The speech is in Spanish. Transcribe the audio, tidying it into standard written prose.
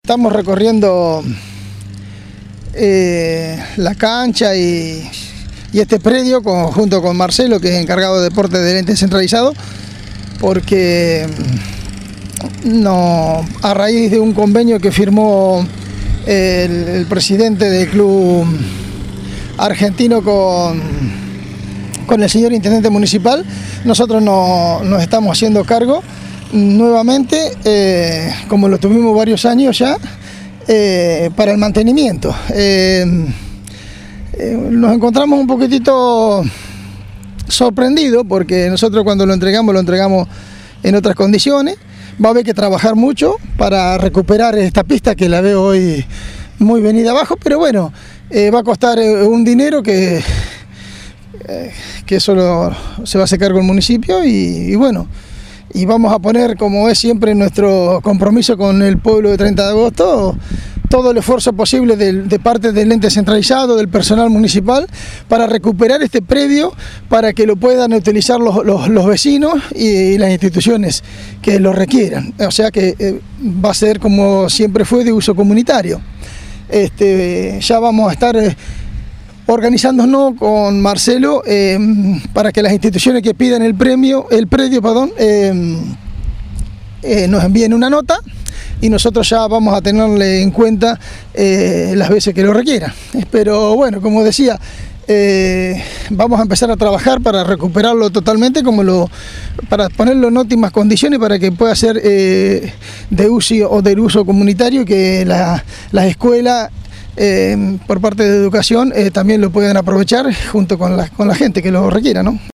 Estamos recorriendo la cancha y este predio junto con Marcelo, que es encargado de deporte del ente centralizado, porque a raíz de un convenio que firmó el presidente del club argentino con el señor intendente municipal, nosotros nos estamos haciendo cargo nuevamente, como lo tuvimos varios años ya, para el mantenimiento. Nos encontramos un poquitito sorprendidos porque nosotros cuando lo entregamos en otras condiciones. Va a haber que trabajar mucho para recuperar esta pista, que la veo hoy muy venida abajo, pero bueno, va a costar un dinero que eso se va a hacer cargo el municipio y bueno, y vamos a poner, como es siempre nuestro compromiso con el pueblo de 30 de agosto, todo el esfuerzo posible de parte del ente centralizado, del personal municipal, para recuperar este predio, para que lo puedan utilizar los vecinos y las instituciones que lo requieran. O sea que va a ser, como siempre fue, de uso comunitario. Ya vamos a estar organizándonos con Marcelo para que las instituciones que pidan el predio, nos envíen una nota y nosotros ya vamos a tenerle en cuenta las veces que lo requieran. Pero bueno, como decía, vamos a empezar a trabajar para recuperarlo totalmente, para ponerlo en óptimas condiciones para que pueda ser de uso comunitario, que las escuelas por parte de educación también lo puedan aprovechar junto con la gente que lo requiera, ¿no?